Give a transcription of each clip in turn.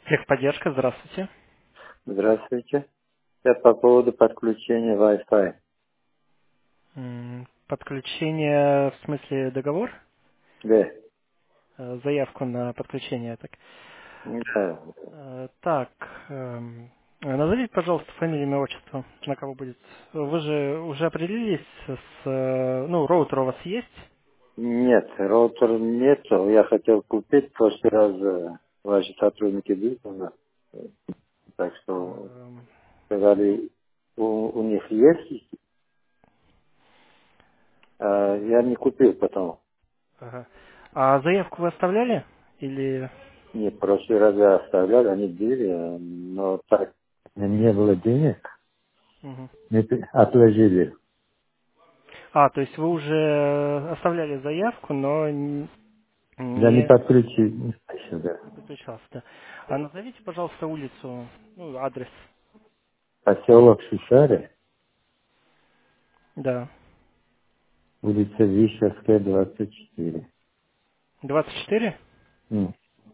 Техподдержка, здравствуйте. Здравствуйте. Я по поводу подключения Wi-Fi. Подключение, в смысле договор? Да. Заявку на подключение. Так, Да. так назовите, пожалуйста, фамилию, имя, отчество, на кого будет. Вы же уже определились ну, роутер у вас есть? Нет, роутер нету. Я хотел купить, в прошлый раз ваши сотрудники были у нас. Так что Эм, сказали, у них есть. Я не купил потом. ага. А заявку вы оставляли? Или... Нет, в прошлый раз я оставлял, они были, но так не было денег. Мгм. Мы отложили. А, то есть вы уже оставляли заявку, но Я не не подключил сюда. не подключался, да. А назовите, пожалуйста, улицу, ну, адрес. Поселок Шишаре, Да. улица Вишерская, 24. 24? М,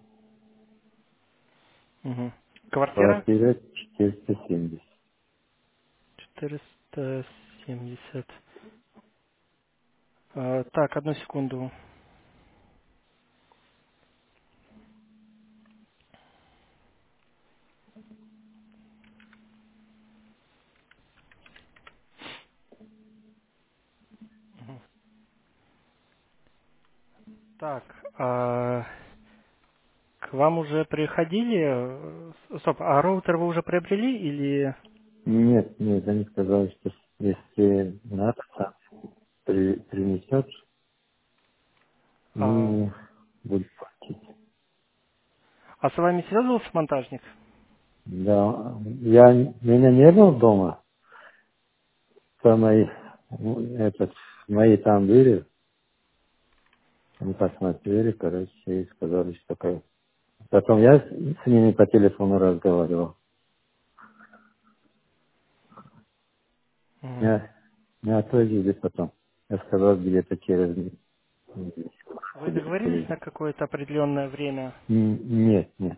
Угу. Квартира? Квартира 470. 470. Так, одну секунду. Мгм. Так, к вам уже приходили... Стоп, а роутер вы уже приобрели или... Нет, нет, они сказали, что если надо, сам принесет А, и будет платить. а с вами связывался монтажник? Да, меня не было дома, то мои там были, они посмотрели, короче, и сказали, что такое. Потом я с ними по телефону разговаривал. Мгм. Меня отвозили потом. Я сказал, где-то через неделю Вы будет договорились на приезжать. какое-то определенное время? Нет, нет.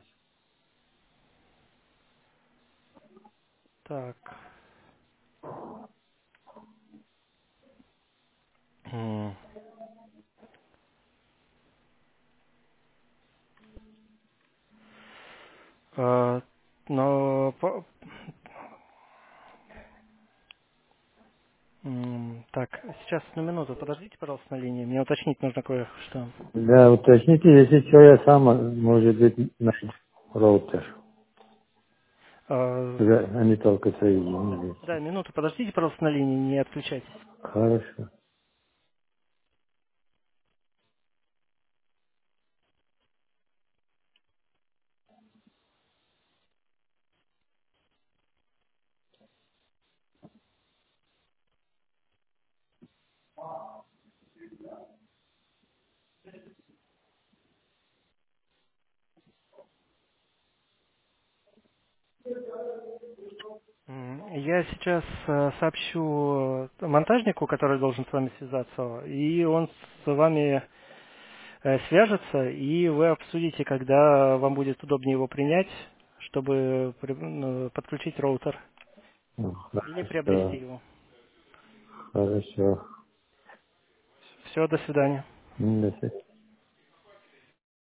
Так. М. А, но... Так, сейчас на минуту. Подождите, пожалуйста, на линии. Мне уточнить нужно кое-что. Да, уточните, если что, я сам, может быть, на роутер. А, Они только соединились. Да, минуту, подождите, пожалуйста, на линии, не отключайтесь. Хорошо. Я сейчас сообщу монтажнику, который должен с вами связаться, и он с вами свяжется, и вы обсудите, когда вам будет удобнее его принять, чтобы подключить роутер Ну, или приобрести хорошо. его. Хорошо. Все, до свидания. До свидания.